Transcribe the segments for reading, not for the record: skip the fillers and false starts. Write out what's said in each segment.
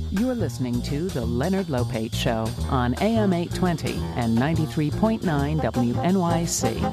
You're listening to The Leonard Lopate Show on AM 820 and 93.9 WNYC.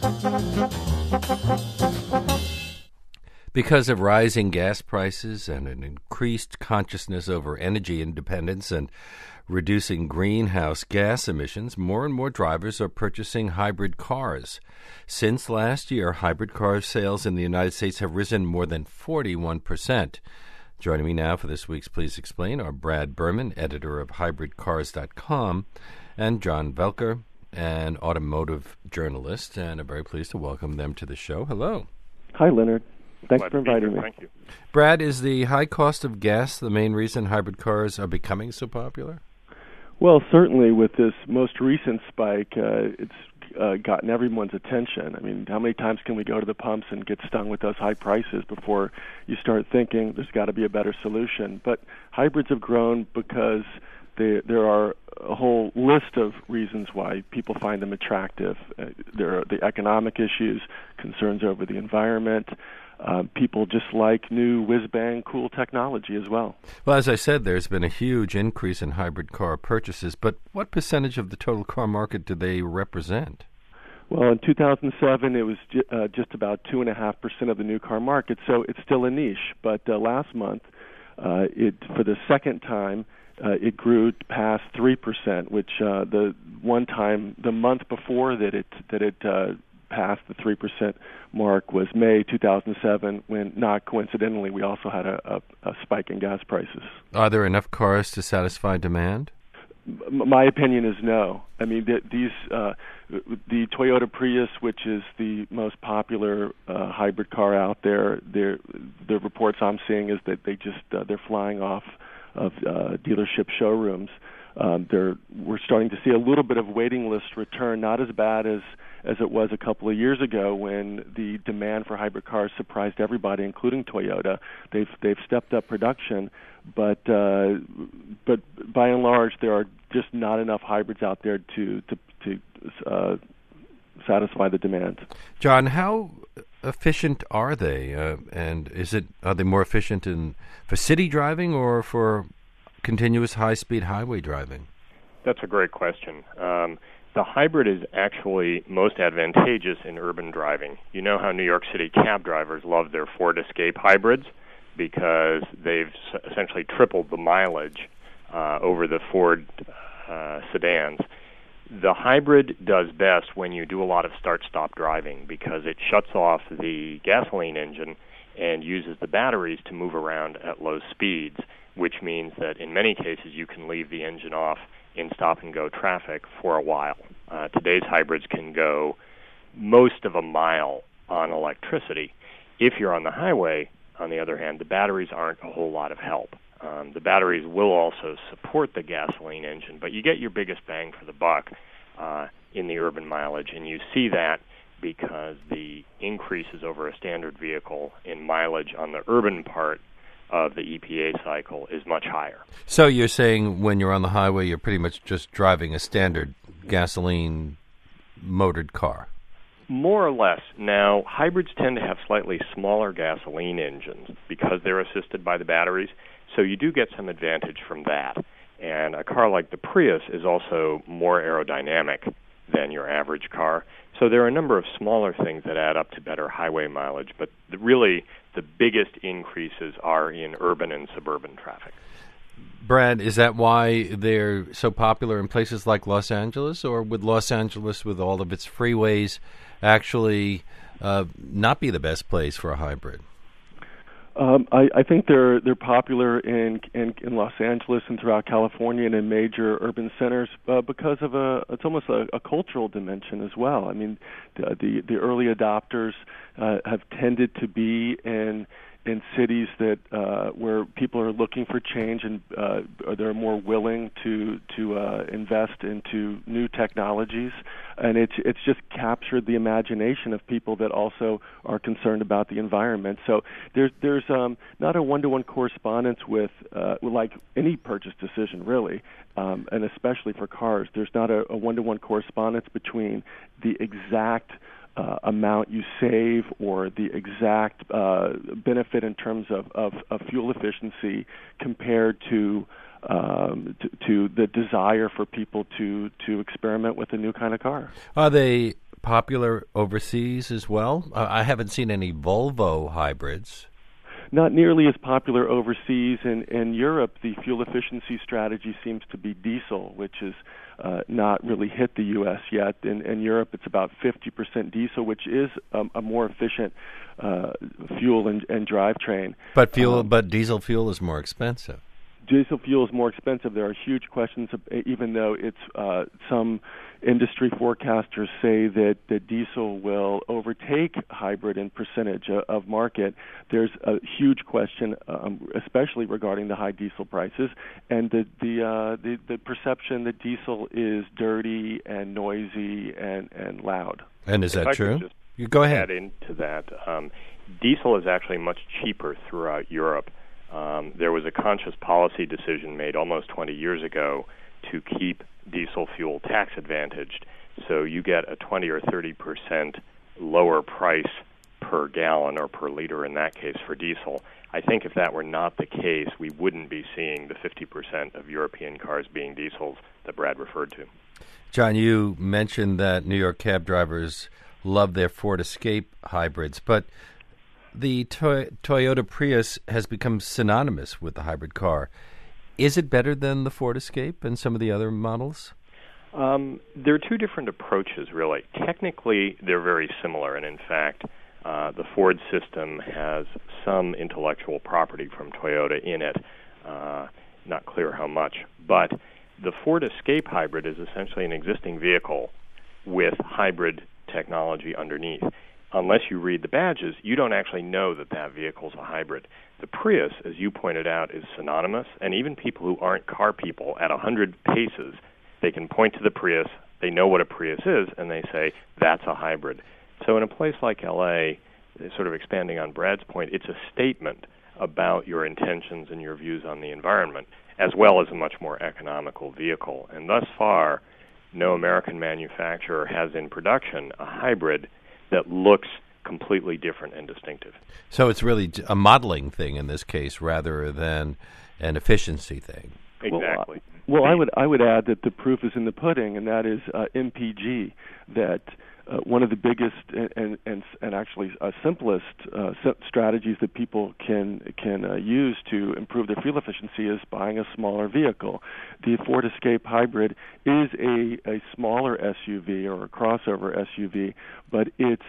Because of rising gas prices and an increased consciousness over energy independence and reducing greenhouse gas emissions, more and more drivers are purchasing hybrid cars. Since last year, hybrid car sales in the United States have risen more than 41%. Joining me now for this week's Please Explain are Brad Berman, editor of hybridcars.com, and John Velker, an automotive journalist, and I'm very pleased to welcome them to the show. Hello. Hi, Leonard. Thanks for inviting me. Thank you. Brad, is the high cost of gas the main reason hybrid cars are becoming so popular? Well, certainly with this most recent spike, it's gotten everyone's attention. I mean, how many times can we go to the pumps and get stung with those high prices before you start thinking there's got to be a better solution? But hybrids have grown because there are a whole list of reasons why people find them attractive. There are the economic issues, concerns over the environment. People just like new whiz-bang cool technology as well. Well, as I said, there's been a huge increase in hybrid car purchases, but what percentage of the total car market do they represent? Well, in 2007, it was just about 2.5% of the new car market, so it's still a niche. But last month, for the second time, it grew past 3%, which the month before that it passed the 3% mark was May 2007, when, not coincidentally, we also had a spike in gas prices. Are there enough cars to satisfy demand? My opinion is no. I mean, the Toyota Prius, which is the most popular hybrid car out there, the reports I'm seeing is that they're flying off of dealership showrooms. We're starting to see a little bit of waiting list return, not as bad as it was a couple of years ago when the demand for hybrid cars surprised everybody, including Toyota. They've stepped up production, but by and large, there are just not enough hybrids out there to satisfy the demand. John, how efficient are they? And are they more efficient for city driving or for continuous high-speed highway driving? That's a great question. The hybrid is actually most advantageous in urban driving. You know how New York City cab drivers love their Ford Escape hybrids because they've essentially tripled the mileage over the Ford sedans. The hybrid does best when you do a lot of start-stop driving because it shuts off the gasoline engine and uses the batteries to move around at low speeds, which means that in many cases you can leave the engine off in stop-and-go traffic for a while. Today's hybrids can go most of a mile on electricity. If you're on the highway, on the other hand, the batteries aren't a whole lot of help. The batteries will also support the gasoline engine, but you get your biggest bang for the buck in the urban mileage, and you see that because the increases over a standard vehicle in mileage on the urban part of the EPA cycle is much higher. So you're saying when you're on the highway, you're pretty much just driving a standard gasoline-motored car? More or less. Now, hybrids tend to have slightly smaller gasoline engines because they're assisted by the batteries, so you do get some advantage from that. And a car like the Prius is also more aerodynamic than your average car. So there are a number of smaller things that add up to better highway mileage, but really the biggest increases are in urban and suburban traffic. Brad, is that why they're so popular in places like Los Angeles, or would Los Angeles, with all of its freeways, actually not be the best place for a hybrid? I think they're popular in Los Angeles and throughout California and in major urban centers because of it's almost a cultural dimension as well. I mean, the early adopters have tended to be in cities that where people are looking for change and they're more willing to invest into new technologies, and it's just captured the imagination of people that also are concerned about the environment. So there's not a one-to-one correspondence with like any purchase decision really, and especially for cars. There's not a one-to-one correspondence between the exact amount you save or the exact benefit in terms of fuel efficiency compared to to the desire for people to experiment with a new kind of car. Are they popular overseas as well? I haven't seen any Volvo hybrids. Not nearly as popular overseas. In Europe, the fuel efficiency strategy seems to be diesel, which is not really hit the U.S. yet. In Europe, it's about 50% diesel, which is a more efficient fuel and drivetrain. But diesel fuel is more expensive. Diesel fuel is more expensive. There are huge questions, even though it's some industry forecasters say that diesel will overtake hybrid in percentage of market. There's a huge question, especially regarding the high diesel prices and the perception that diesel is dirty and noisy and loud. And is that true? You go ahead. Add into that, diesel is actually much cheaper throughout Europe. There was a conscious policy decision made almost 20 years ago to keep diesel fuel tax advantaged, so you get a 20 or 30% lower price per gallon or per liter in that case for diesel. I think if that were not the case, we wouldn't be seeing the 50% of European cars being diesels that Brad referred to. John, you mentioned that New York cab drivers love their Ford Escape hybrids, but the Toyota Prius has become synonymous with the hybrid car. Is it better than the Ford Escape and some of the other models? There are two different approaches, really. Technically, they're very similar, and in fact, the Ford system has some intellectual property from Toyota in it. Not clear how much. But the Ford Escape hybrid is essentially an existing vehicle with hybrid technology underneath. Unless you read the badges, you don't actually know that vehicle's a hybrid. The Prius, as you pointed out, is synonymous, and even people who aren't car people, at 100 paces, they can point to the Prius, they know what a Prius is, and they say, that's a hybrid. So in a place like L.A., sort of expanding on Brad's point, it's a statement about your intentions and your views on the environment, as well as a much more economical vehicle. And thus far, no American manufacturer has in production a hybrid that looks completely different and distinctive. So it's really a modeling thing in this case rather than an efficiency thing. Exactly. Well, I would add that the proof is in the pudding, and that is MPG, that one of the biggest and actually simplest strategies that people can use to improve their fuel efficiency is buying a smaller vehicle. The Ford Escape hybrid is a smaller SUV or a crossover SUV, but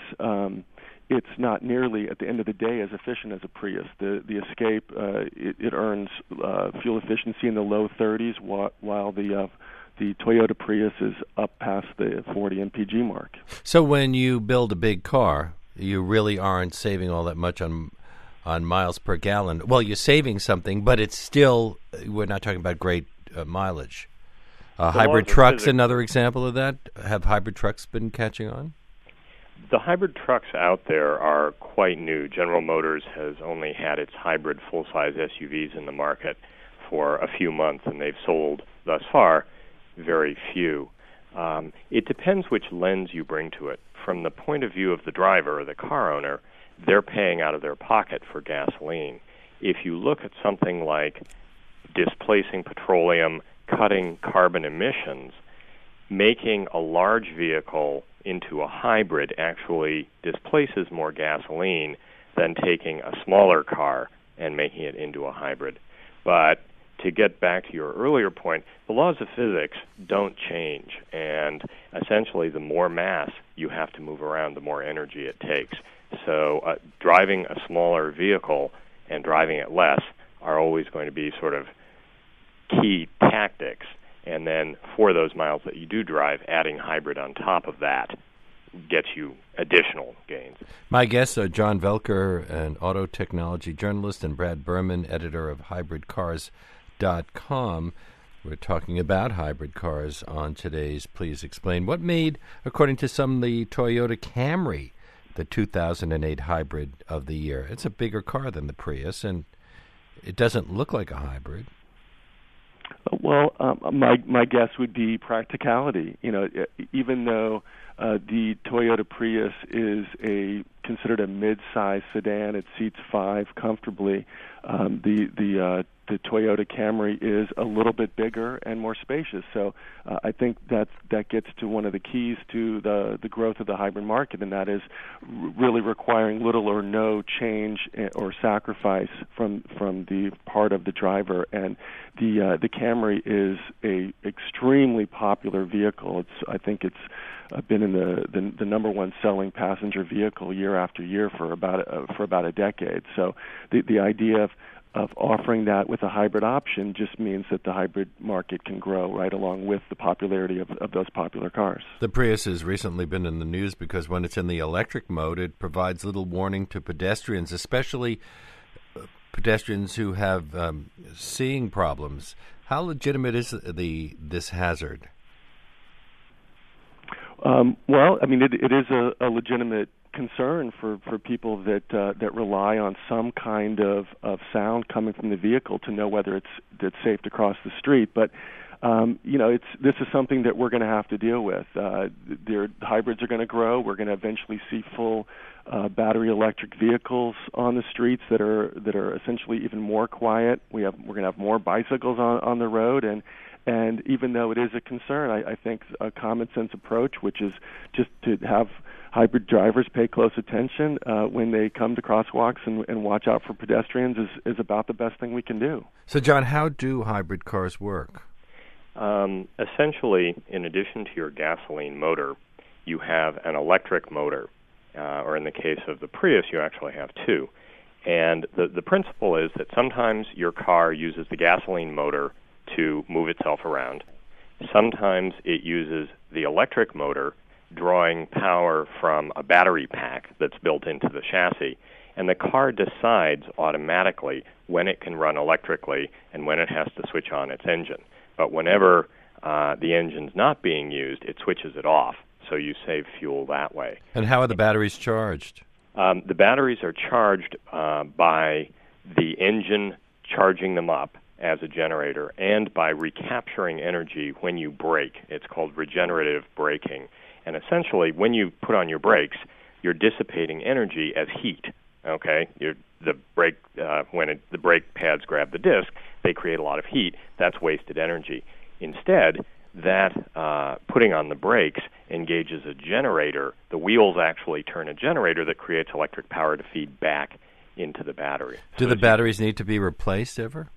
it's not nearly, at the end of the day, as efficient as a Prius. The Escape it earns fuel efficiency in the low 30s, while the Toyota Prius is up past the 40 MPG mark. So when you build a big car, you really aren't saving all that much on miles per gallon. Well, you're saving something, but it's still, we're not talking about great mileage. Hybrid trucks, another example of that. Have hybrid trucks been catching on? The hybrid trucks out there are quite new. General Motors has only had its hybrid full-size SUVs in the market for a few months, and they've sold, thus far, very few. It depends which lens you bring to it. From the point of view of the driver or the car owner, they're paying out of their pocket for gasoline. If you look at something like displacing petroleum, cutting carbon emissions, making a large vehicle into a hybrid actually displaces more gasoline than taking a smaller car and making it into a hybrid. But to get back to your earlier point, the laws of physics don't change, and essentially the more mass you have to move around, the more energy it takes. So driving a smaller vehicle and driving it less are always going to be sort of key tactics. And then for those miles that you do drive, adding hybrid on top of that gets you additional gains. My guests are John Velker, an auto technology journalist, and Brad Berman, editor of hybridcars.com. We're talking about hybrid cars on today's Please Explain. What made, according to some, the Toyota Camry the 2008 hybrid of the year? It's a bigger car than the Prius, and it doesn't look like a hybrid. Well, my guess would be practicality. You know, even though the Toyota Prius is a considered a mid-size sedan. It seats 5 comfortably. The Toyota Camry is a little bit bigger and more spacious. So I think that gets to one of the keys to the growth of the hybrid market, and that is really requiring little or no change or sacrifice from the part of the driver. And the Camry is a extremely popular vehicle. I think it's been in the number one selling passenger vehicle year after year for about a decade. So the idea of offering that with a hybrid option just means that the hybrid market can grow right along with the popularity of those popular cars. The Prius has recently been in the news because when it's in the electric mode, it provides little warning to pedestrians, especially pedestrians who have seeing problems. How legitimate is this hazard? Well, I mean, it is a legitimate concern for people that rely on some kind of sound coming from the vehicle to know whether it's safe to cross the street. But this is something that we're going to have to deal with. Hybrids are going to grow. We're going to eventually see full battery electric vehicles on the streets that are essentially even more quiet. We're going to have more bicycles on the road, and even though it is a concern, I think a common sense approach, which is just to have hybrid drivers pay close attention when they come to crosswalks and watch out for pedestrians is about the best thing we can do. So, John, how do hybrid cars work? Essentially, in addition to your gasoline motor, you have an electric motor, or in the case of the Prius, you actually have two. And the principle is that sometimes your car uses the gasoline motor to move itself around. Sometimes it uses the electric motor drawing power from a battery pack that's built into the chassis, and the car decides automatically when it can run electrically and when it has to switch on its engine. But whenever the engine's not being used, it switches it off, so you save fuel that way. And how are the batteries charged? The batteries are charged by the engine charging them up as a generator and by recapturing energy when you brake. It's called regenerative braking. And essentially, when you put on your brakes, you're dissipating energy as heat. Okay, the brake the brake pads grab the disc, they create a lot of heat. That's wasted energy. Instead, that putting on the brakes engages a generator. The wheels actually turn a generator that creates electric power to feed back into the battery. Do the batteries need to be replaced ever?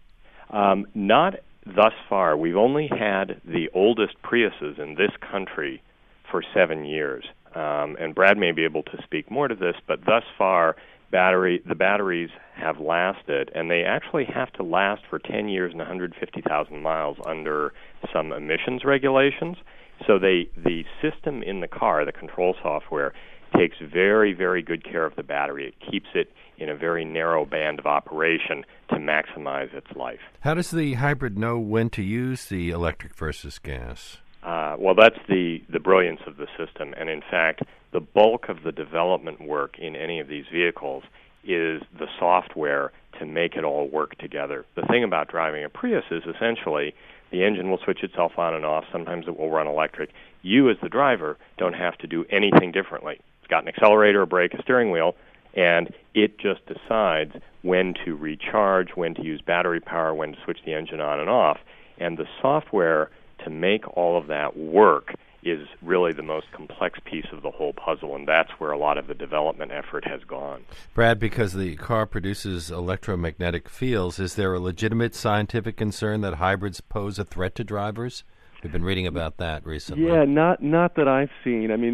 Not thus far. We've only had the oldest Priuses in this country for 7 years. And Brad may be able to speak more to this, but thus far, the batteries have lasted, and they actually have to last for 10 years and 150,000 miles under some emissions regulations. So the system in the car, the control software, takes very, very good care of the battery. It keeps it in a very narrow band of operation to maximize its life. How does the hybrid know when to use the electric versus gas? Well, that's the brilliance of the system. And in fact, the bulk of the development work in any of these vehicles is the software to make it all work together. The thing about driving a Prius is essentially the engine will switch itself on and off. Sometimes it will run electric. You, as the driver, don't have to do anything differently. It's got an accelerator, a brake, a steering wheel, and it just decides when to recharge, when to use battery power, when to switch the engine on and off. And the software to make all of that work is really the most complex piece of the whole puzzle, and that's where a lot of the development effort has gone. Brad, because the car produces electromagnetic fields, is there a legitimate scientific concern that hybrids pose a threat to drivers? We've been reading about that recently. Yeah, not that I've seen. I mean,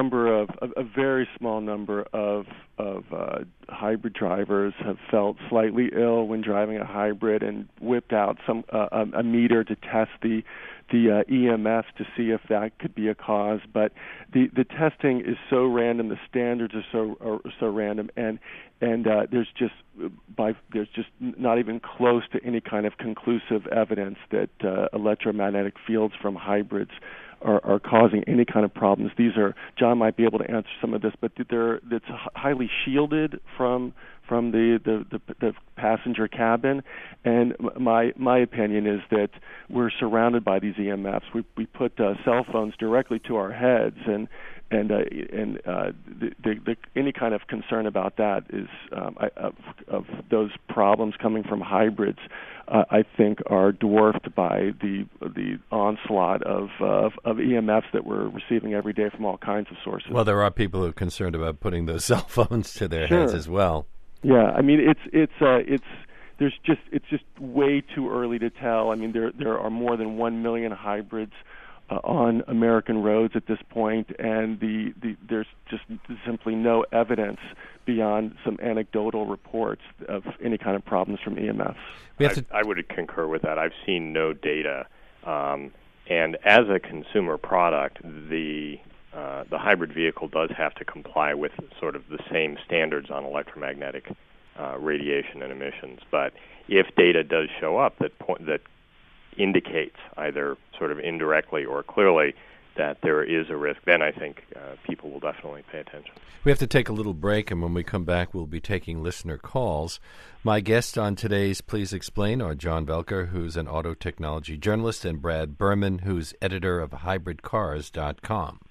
a very small number of hybrid drivers have felt slightly ill when driving a hybrid and whipped out a meter to test the EMF to see if that could be a cause. But the testing is so random, the standards are so random, and there's just not even close to any kind of conclusive evidence that electromagnetic fields from hybrids are causing any kind of problems. John might be able to answer some of this, but it's highly shielded from the passenger cabin, and my opinion is that we're surrounded by these EMFs. We put cell phones directly to our heads, and any kind of concern about that is of those problems coming from hybrids, I think, are dwarfed by the onslaught of EMFs that we're receiving every day from all kinds of sources. Well, there are people who are concerned about putting those cell phones to their heads as well. Yeah, I mean it's just way too early to tell. I mean there are more than 1 million hybrids on American roads at this point, and there's just simply no evidence beyond some anecdotal reports of any kind of problems from EMFs. I would concur with that. I've seen no data, and as a consumer product, the hybrid vehicle does have to comply with sort of the same standards on electromagnetic radiation and emissions. But if data does show up that indicates either sort of indirectly or clearly that there is a risk, then I think people will definitely pay attention. We have to take a little break, and when we come back, we'll be taking listener calls. My guests on today's Please Explain are John Velker, who's an auto technology journalist, and Brad Berman, who's editor of hybridcars.com.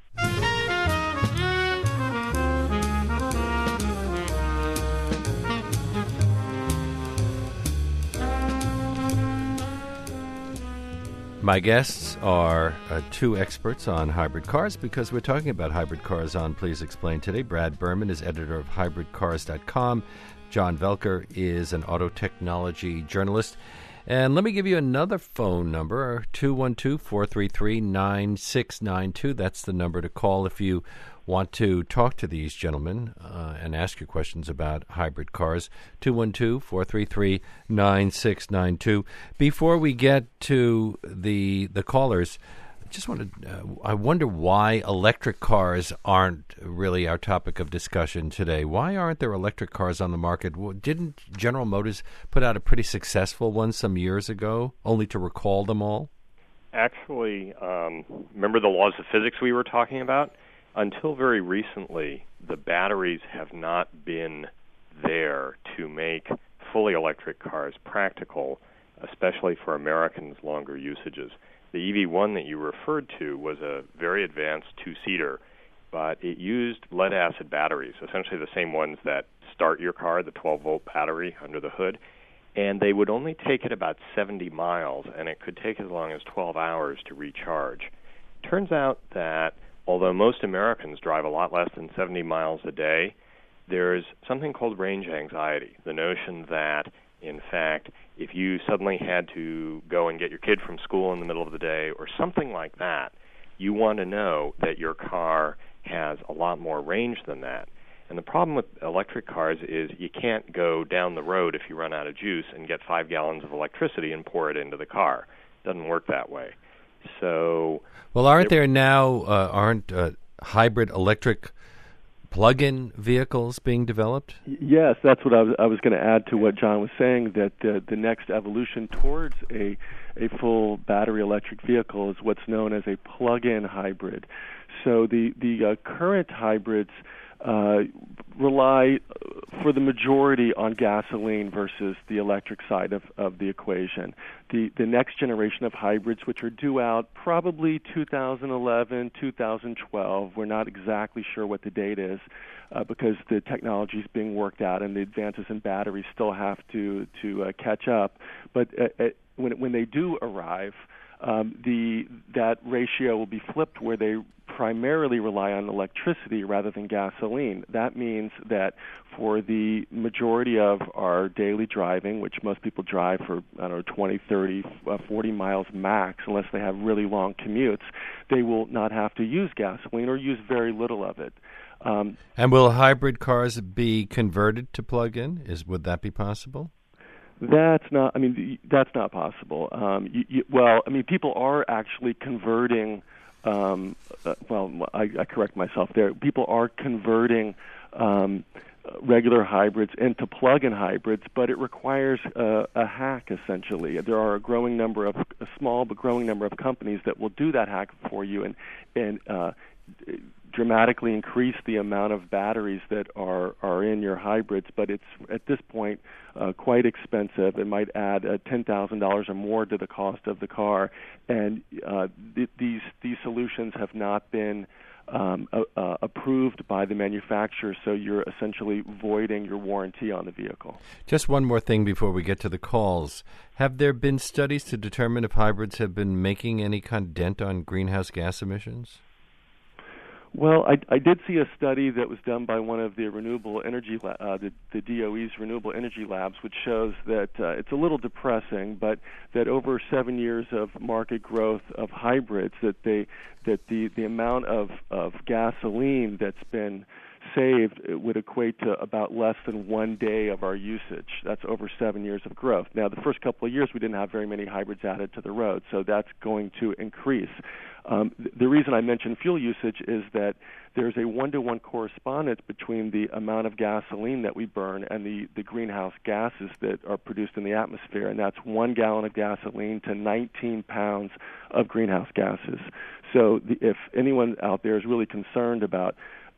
My guests are two experts on hybrid cars because we're talking about hybrid cars on Please Explain today. Brad Berman is editor of hybridcars.com. John Velker is an auto technology journalist. And let me give you another phone number, 212-433-9692. That's the number to call if you want to talk to these gentlemen and ask your questions about hybrid cars. 212-433-9692. Before we get to the callers, I wonder why electric cars aren't really our topic of discussion today. Why aren't there electric cars on the market? Didn't General Motors put out a pretty successful one some years ago, only to recall them all? Actually, remember the laws of physics we were talking about? Until very recently, the batteries have not been there to make fully electric cars practical, especially for Americans' longer usages. The EV1 that you referred to was a very advanced two-seater, but it used lead-acid batteries, essentially the same ones that start your car, the 12-volt battery under the hood, and they would only take it about 70 miles, and it could take as long as 12 hours to recharge. Turns out that although most Americans drive a lot less than 70 miles a day, there's something called range anxiety, the notion that, in fact, if you suddenly had to go and get your kid from school in the middle of the day or something like that, you want to know that your car has a lot more range than that. And the problem with electric cars is you can't go down the road if you run out of juice and get 5 gallons of electricity and pour it into the car. It doesn't work that way. So, well, aren't hybrid electric plug-in vehicles being developed? Yes, that's what I was going to add to what John was saying, that the next evolution towards a full battery electric vehicle is what's known as a plug-in hybrid. So the current hybrids rely for the majority on gasoline versus the electric side of the equation. The next generation of hybrids, which are due out probably 2011, 2012, we're not exactly sure what the date is because the technology is being worked out and the advances in batteries still have to catch up. But when they do arrive, that ratio will be flipped where they primarily rely on electricity rather than gasoline. That means that for the majority of our daily driving, which most people drive for, 20, 30, 40 miles max, unless they have really long commutes, they will not have to use gasoline or use very little of it. And will hybrid cars be converted to plug-in? Would that be possible? That's not possible. People are actually converting. I correct myself there. People are converting regular hybrids into plug-in hybrids, but it requires a hack, essentially. There are a small but growing number of companies that will do that hack for you and dramatically increase the amount of batteries that are in your hybrids, but it's at this point quite expensive. It might add $10,000 or more to the cost of the car, and these solutions have not been approved by the manufacturer, so you're essentially voiding your warranty on the vehicle. Just one more thing before we get to the calls. Have there been studies to determine if hybrids have been making any kind of dent on greenhouse gas emissions? Well, I did see a study that was done by one of the renewable energy, the DOE's renewable energy labs, which shows that it's a little depressing, but that over 7 years of market growth of hybrids, that the amount of gasoline that's been saved would equate to about less than 1 day of our usage. That's over 7 years of growth. Now, the first couple of years, we didn't have very many hybrids added to the road, so that's going to increase. The reason I mention fuel usage is that there's a one-to-one correspondence between the amount of gasoline that we burn and the greenhouse gases that are produced in the atmosphere, and that's 1 gallon of gasoline to 19 pounds of greenhouse gases. So if anyone out there is really concerned about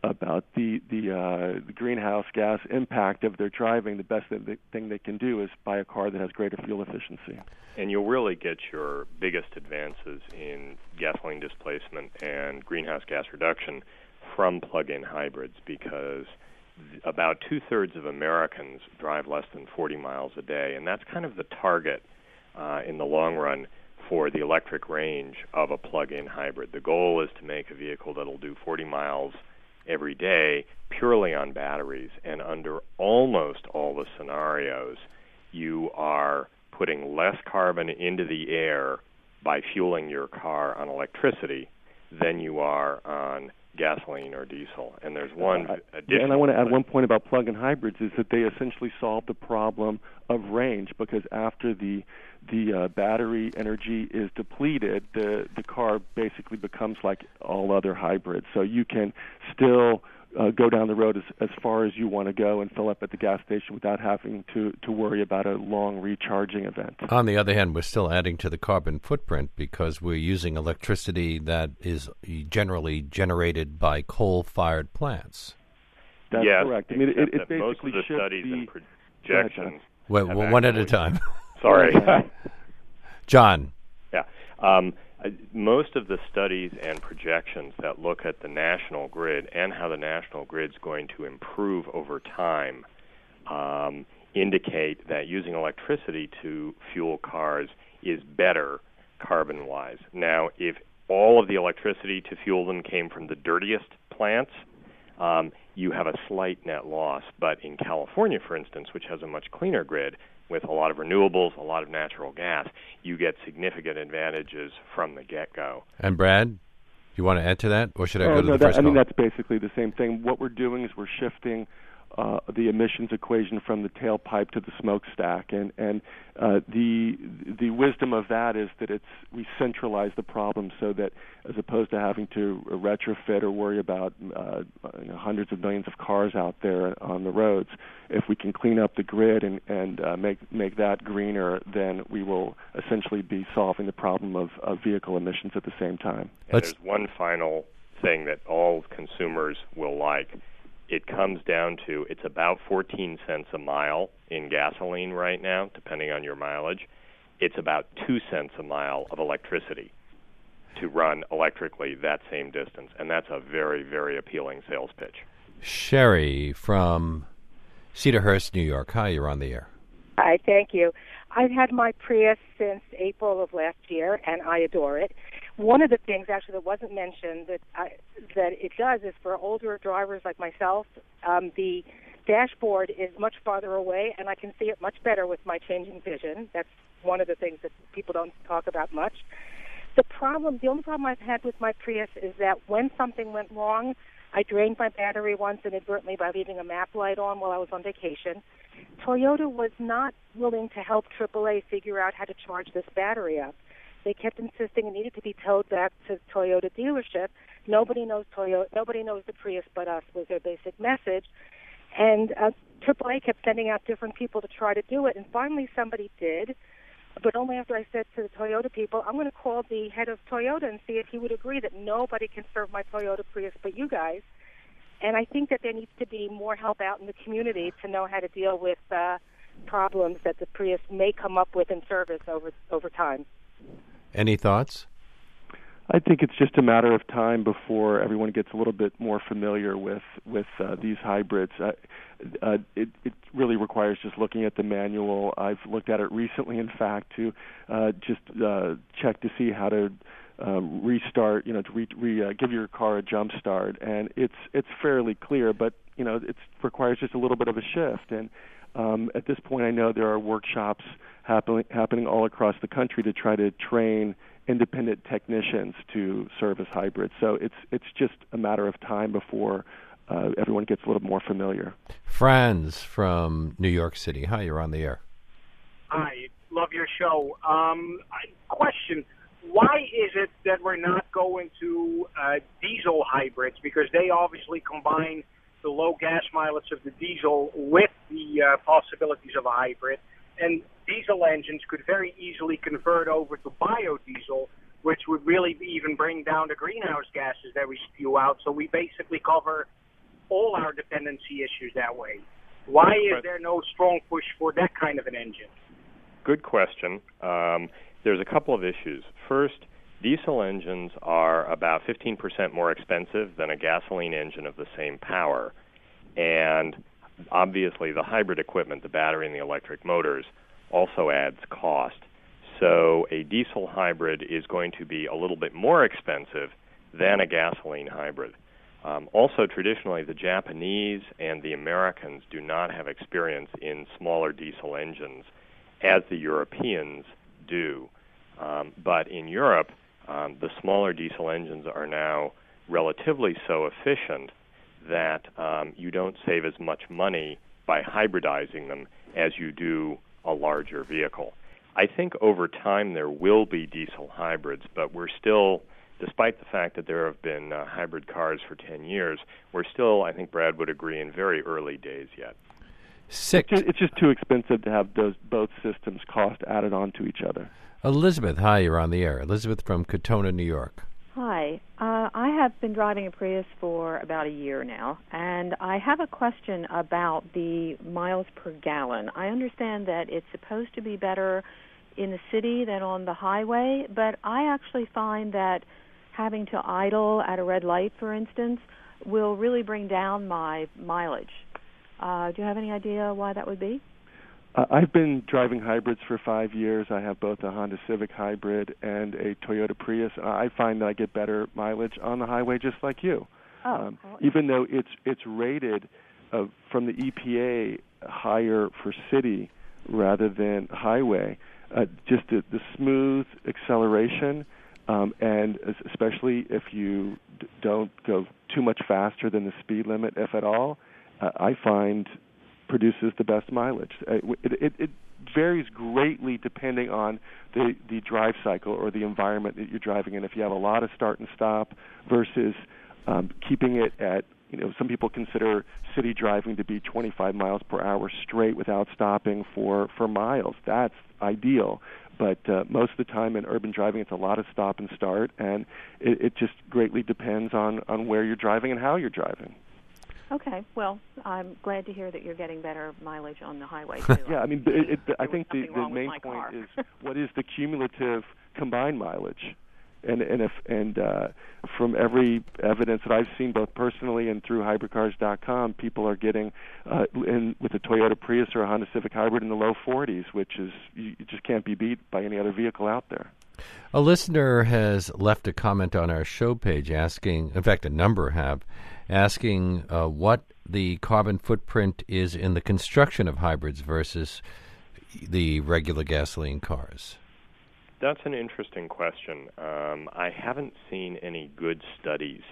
the greenhouse gas impact of their driving, the best thing they can do is buy a car that has greater fuel efficiency. And you'll really get your biggest advances in gasoline displacement and greenhouse gas reduction from plug-in hybrids, because about two-thirds of Americans drive less than 40 miles a day, and that's kind of the target in the long run for the electric range of a plug-in hybrid. The goal is to make a vehicle that'll do 40 miles every day purely on batteries, and under almost all the scenarios, you are putting less carbon into the air by fueling your car on electricity than you are on gasoline or diesel. And there's one additional... And I want to add one point about plug-in hybrids is that they essentially solve the problem of range, because after the battery energy is depleted, the car basically becomes like all other hybrids. So you can still go down the road as far as you want to go and fill up at the gas station without having to worry about a long recharging event. On the other hand, we're still adding to the carbon footprint because we're using electricity that is generally generated by coal-fired plants. That's correct. I mean, it basically most of the studies and projections... One at a time. Sorry. John. Yeah. Most of the studies and projections that look at the national grid and how the national grid's going to improve over time indicate that using electricity to fuel cars is better carbon-wise. Now, if all of the electricity to fuel them came from the dirtiest plants, you have a slight net loss. But in California, for instance, which has a much cleaner grid with a lot of renewables, a lot of natural gas, you get significant advantages from the get-go. And Brad, you want to add to that, or should I go to the first call? I mean, that's basically the same thing. What we're doing is we're shifting the emissions equation from the tailpipe to the smokestack, and the wisdom of that is that we centralize the problem so that as opposed to having to retrofit or worry about hundreds of millions of cars out there on the roads, if we can clean up the grid and make that greener, then we will essentially be solving the problem of vehicle emissions at the same time. And there's one final thing that all consumers will like. It comes down to it's about 14 cents a mile in gasoline right now, depending on your mileage. It's about 2 cents a mile of electricity to run electrically that same distance, and that's a very, very appealing sales pitch. Sherry from Cedarhurst, New York. Hi, you're on the air. Hi, thank you. I've had my Prius since April of last year, and I adore it. One of the things, actually, that wasn't mentioned that it does is for older drivers like myself, the dashboard is much farther away, and I can see it much better with my changing vision. That's one of the things that people don't talk about much. The only problem I've had with my Prius is that when something went wrong, I drained my battery once inadvertently by leaving a map light on while I was on vacation. Toyota was not willing to help AAA figure out how to charge this battery up. They kept insisting it needed to be towed back to Toyota dealership. Nobody knows Toyota. Nobody knows the Prius but us was their basic message. And AAA kept sending out different people to try to do it. And finally somebody did, but only after I said to the Toyota people, I'm going to call the head of Toyota and see if he would agree that nobody can serve my Toyota Prius but you guys. And I think that there needs to be more help out in the community to know how to deal with problems that the Prius may come up with in service over time. Any thoughts? I think it's just a matter of time before everyone gets a little bit more familiar with these hybrids. It really requires just looking at the manual. I've looked at it recently, in fact, to just check to see how to restart, to give your car a jump start, and it's fairly clear, but it requires just a little bit of a shift. And at this point, I know there are workshops happening all across the country to try to train independent technicians to service hybrids. So it's just a matter of time before everyone gets a little more familiar. Franz from New York City. Hi, you're on the air. Hi, love your show. Question: why is it that we're not going to diesel hybrids? Because they obviously combine the low gas mileage of the diesel with the possibilities of a hybrid. And diesel engines could very easily convert over to biodiesel, which would really even bring down the greenhouse gases that we spew out. So we basically cover all our dependency issues that way. Why is there no strong push for that kind of an engine? Good question. There's a couple of issues. First, diesel engines are about 15% more expensive than a gasoline engine of the same power. And obviously the hybrid equipment, the battery and the electric motors, also adds cost. So a diesel hybrid is going to be a little bit more expensive than a gasoline hybrid. Also, traditionally, the Japanese and the Americans do not have experience in smaller diesel engines as the Europeans do. But in Europe, the smaller diesel engines are now relatively so efficient that you don't save as much money by hybridizing them as you do a larger vehicle. I think over time there will be diesel hybrids, but we're still, despite the fact that there have been hybrid cars for 10 years, we're still, I think Brad would agree, in very early days yet. It's just too expensive to have both systems cost added on to each other. Elizabeth, hi, you're on the air. Elizabeth from Katona, New York. Hi. I have been driving a Prius for about a year now, and I have a question about the miles per gallon. I understand that it's supposed to be better in the city than on the highway, but I actually find that having to idle at a red light, for instance, will really bring down my mileage. Do you have any idea why that would be? I've been driving hybrids for 5 years. I have both a Honda Civic hybrid and a Toyota Prius. I find that I get better mileage on the highway just like you. Even though it's rated from the EPA higher for city rather than highway, just the smooth acceleration, and especially if you don't go too much faster than the speed limit, if at all, I find produces the best mileage. It varies greatly depending on the drive cycle or the environment that you're driving in. If you have a lot of start and stop versus keeping it at, some people consider city driving to be 25 miles per hour straight without stopping for miles. That's ideal. But most of the time in urban driving, it's a lot of stop and start, and it just greatly depends on where you're driving and how you're driving. Okay, well, I'm glad to hear that you're getting better mileage on the highway, too. Yeah, I mean, I think the main point is what is the cumulative combined mileage? And from every evidence that I've seen, both personally and through hybridcars.com, people are getting, with a Toyota Prius or a Honda Civic Hybrid, in the low 40s, which is you just can't be beat by any other vehicle out there. A listener has left a comment on our show page asking, in fact, a number have, asking what the carbon footprint is in the construction of hybrids versus the regular gasoline cars. That's an interesting question. I haven't seen any good studies.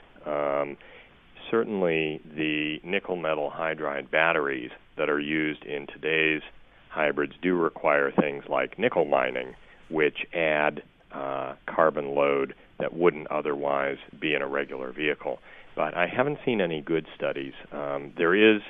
Certainly the nickel metal hydride batteries that are used in today's hybrids do require things like nickel mining, which add carbon load that wouldn't otherwise be in a regular vehicle. But I haven't seen any good studies. There is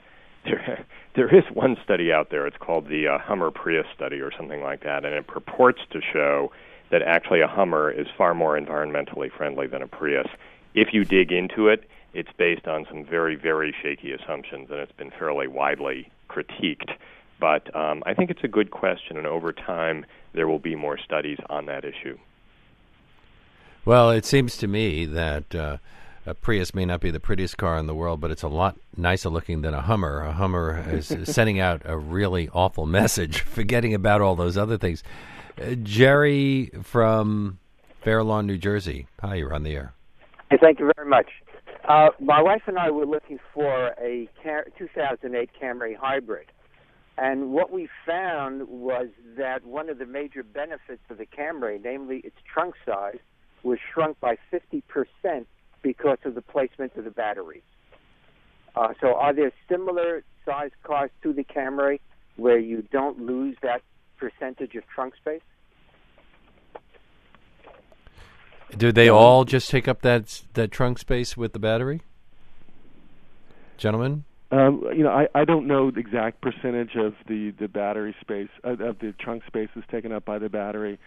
one study out there. It's called the Hummer Prius study or something like that, and it purports to show that actually a Hummer is far more environmentally friendly than a Prius. If you dig into it, it's based on some very, very shaky assumptions, and it's been fairly widely critiqued. But I think it's a good question, and over time there will be more studies on that issue. Well, it seems to me that a Prius may not be the prettiest car in the world, but it's a lot nicer looking than a Hummer. A Hummer is sending out a really awful message, forgetting about all those other things. Jerry from Fair Lawn, New Jersey. Hi, you're on the air. Hey, thank you very much. My wife and I were looking for a 2008 Camry Hybrid. And what we found was that one of the major benefits of the Camry, namely its trunk size, was shrunk by 50% because of the placement of the batteries. So are there similar size cars to the Camry where you don't lose that percentage of trunk space? Do they all just take up that trunk space with the battery? Gentlemen? I don't know the exact percentage of the battery space, of the trunk space is taken up by the battery.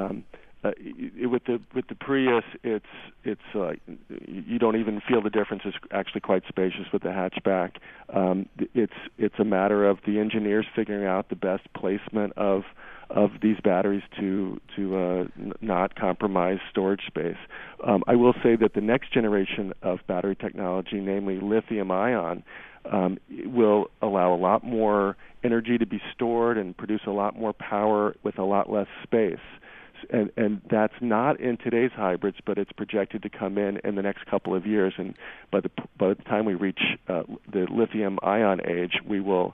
With the Prius, it's you don't even feel the difference. It's actually quite spacious with the hatchback. It's a matter of the engineers figuring out the best placement of these batteries to not compromise storage space. I will say that the next generation of battery technology, namely lithium-ion, will allow a lot more energy to be stored and produce a lot more power with a lot less space. And that's not in today's hybrids, but it's projected to come in the next couple of years. And by the time we reach the lithium-ion age, we will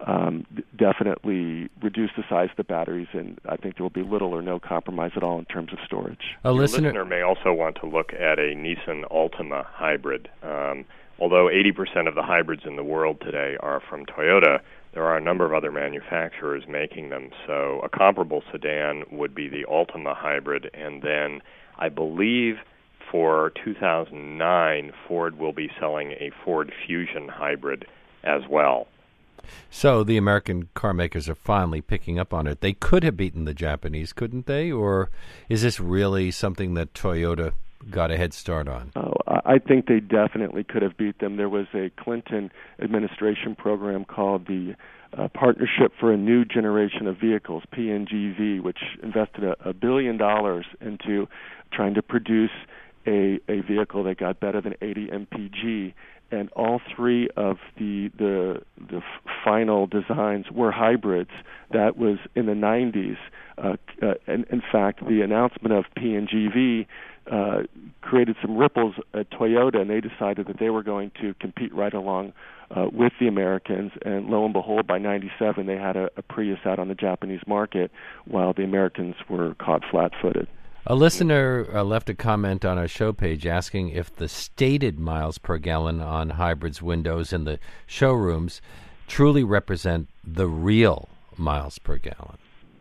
definitely reduce the size of the batteries, and I think there will be little or no compromise at all in terms of storage. Your listener may also want to look at a Nissan Altima hybrid. Although 80% of the hybrids in the world today are from Toyota, there are a number of other manufacturers making them. So a comparable sedan would be the Altima hybrid, and then I believe for 2009, Ford will be selling a Ford Fusion hybrid as well. So the American car makers are finally picking up on it. They could have beaten the Japanese, couldn't they? Or is this really something that Toyota got a head start on? I think they definitely could have beat them. There was a Clinton administration program called the Partnership for a New Generation of Vehicles, PNGV, which invested $1 billion into trying to produce a vehicle that got better than 80 mpg. And all three of the final designs were hybrids. That was in the 90s. And in fact, the announcement of PNGV created some ripples at Toyota, and they decided that they were going to compete right along with the Americans. And lo and behold, by 97, they had a Prius out on the Japanese market, while the Americans were caught flat-footed. A listener left a comment on our show page asking if the stated miles per gallon on hybrids windows in the showrooms truly represent the real miles per gallon.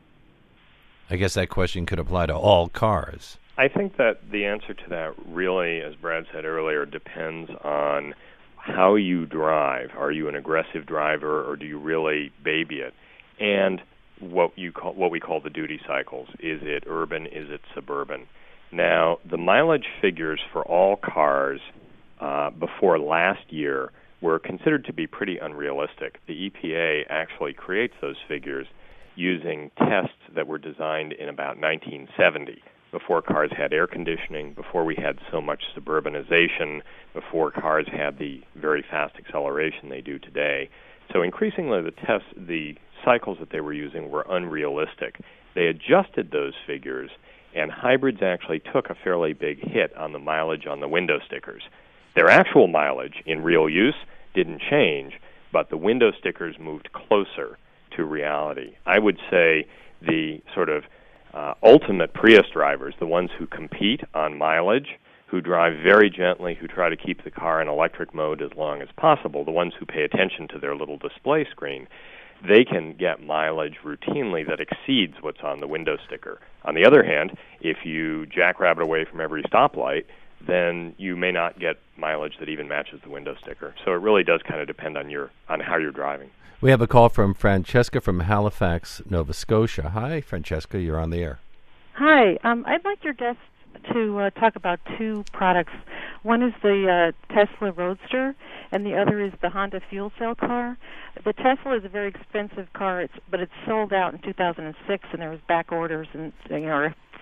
I guess that question could apply to all cars. I think that the answer to that really, as Brad said earlier, depends on how you drive. Are you an aggressive driver, or do you really baby it? And what we call the duty cycles. Is it urban? Is it suburban? Now, the mileage figures for all cars before last year were considered to be pretty unrealistic. The EPA actually creates those figures using tests that were designed in about 1970, before cars had air conditioning, before we had so much suburbanization, before cars had the very fast acceleration they do today. So increasingly the cycles that they were using were unrealistic. They adjusted those figures, and hybrids actually took a fairly big hit on the mileage on the window stickers. Their actual mileage in real use didn't change, but the window stickers moved closer to reality. I would say the sort of ultimate Prius drivers, the ones who compete on mileage, who drive very gently, who try to keep the car in electric mode as long as possible, the ones who pay attention to their little display screen, they can get mileage routinely that exceeds what's on the window sticker. On the other hand, if you jackrabbit away from every stoplight, then you may not get mileage that even matches the window sticker. So it really does kind of depend on how you're driving. We have a call from Francesca from Halifax, Nova Scotia. Hi, Francesca, you're on the air. Hi, I'd like your guest to talk about two products. One is the Tesla Roadster, and the other is the Honda fuel cell car. The Tesla is a very expensive car, but it's sold out in 2006, and there was back orders and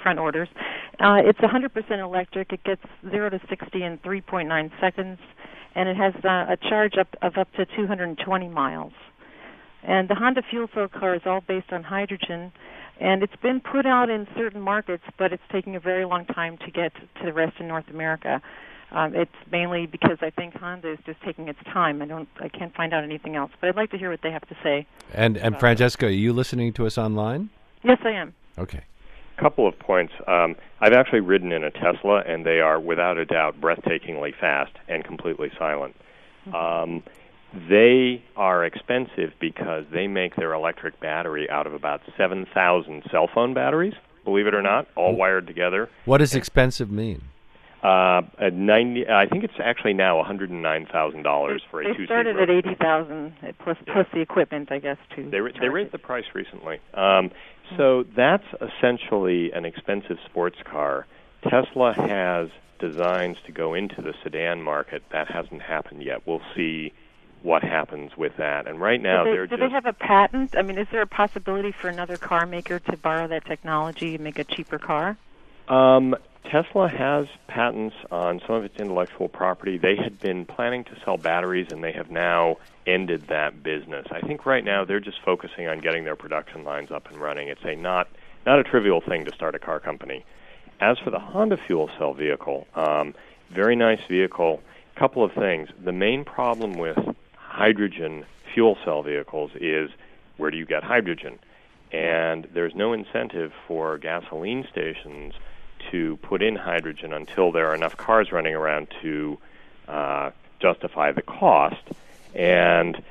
front orders. It's 100% electric. It gets 0 to 60 in 3.9 seconds, and it has a charge of up to 220 miles. And the Honda fuel cell car is all based on hydrogen, and it's been put out in certain markets, but it's taking a very long time to get to the rest of North America. It's mainly because I think Honda is just taking its time. I can't find out anything else, but I'd like to hear what they have to say. And Francesca, are you listening to us online? Yes, I am. Okay. Couple of points. I've actually ridden in a Tesla, and they are, without a doubt, breathtakingly fast and completely silent. They are expensive because they make their electric battery out of about 7,000 cell phone batteries, believe it or not, all wired together. What does expensive mean? I think it's actually now $109,000 for a two-seat. They started at $80,000 plus the equipment, I guess, too. They raised the price recently. So that's essentially an expensive sports car. Tesla has designs to go into the sedan market. That hasn't happened yet. We'll see what happens with that. And right now do they have a patent? I mean, is there a possibility for another car maker to borrow that technology and make a cheaper car? Tesla has patents on some of its intellectual property. They had been planning to sell batteries, and they have now ended that business. I think right now they're just focusing on getting their production lines up and running. It's not a trivial thing to start a car company. As for the Honda fuel cell vehicle, very nice vehicle. Couple of things. The main problem with hydrogen fuel cell vehicles is, where do you get hydrogen? And there's no incentive for gasoline stations to put in hydrogen until there are enough cars running around to justify the cost. And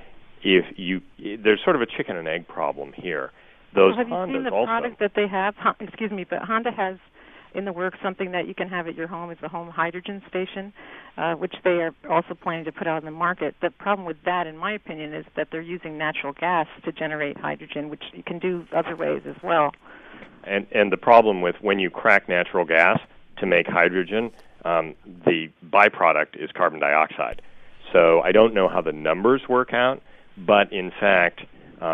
there's sort of a chicken and egg problem here. Those have you Hondas seen the also, product that they have? Excuse me, but Honda has in the works something that you can have at your home. It's a home hydrogen station, which they are also planning to put out in the market. The problem with that, in my opinion, is that they're using natural gas to generate hydrogen, which you can do other ways as well. And the problem with when you crack natural gas to make hydrogen, the byproduct is carbon dioxide. So I don't know how the numbers work out, but in fact,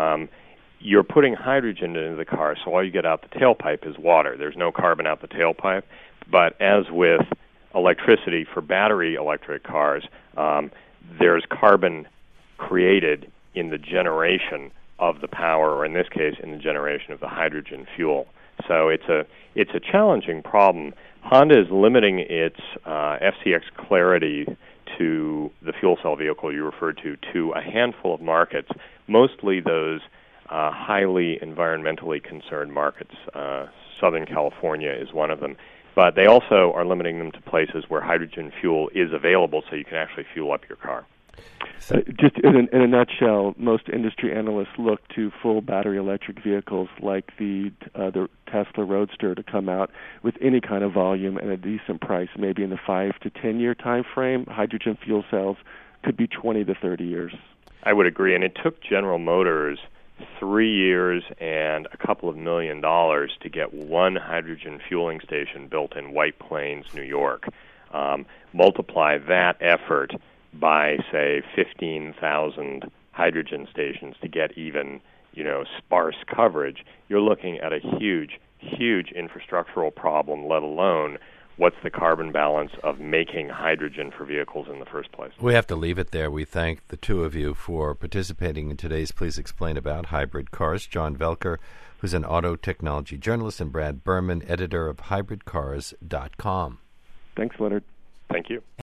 you're putting hydrogen into the car, so all you get out the tailpipe is water. There's no carbon out the tailpipe. But as with electricity for battery electric cars, there's carbon created in the generation of the power, or in this case, in the generation of the hydrogen fuel. So it's a challenging problem. Honda is limiting its FCX Clarity to the fuel cell vehicle you referred to a handful of markets, mostly those highly environmentally concerned markets. Southern California is one of them. But they also are limiting them to places where hydrogen fuel is available so you can actually fuel up your car. Just in a nutshell, most industry analysts look to full battery electric vehicles like the Tesla Roadster to come out with any kind of volume and a decent price, maybe in the 5 to 10 year time frame. Hydrogen fuel cells could be 20 to 30 years. I would agree, and it took General Motors 3 years and a couple of $1 million to get one hydrogen fueling station built in White Plains, New York. Multiply that effort by, say, 15,000 hydrogen stations to get even, sparse coverage, you're looking at a huge, huge infrastructural problem, let alone what's the carbon balance of making hydrogen for vehicles in the first place. We have to leave it there. We thank the two of you for participating in today's Please Explain About Hybrid Cars. John Velker, who's an auto technology journalist, and Brad Berman, editor of hybridcars.com. Thanks, Leonard. Thank you.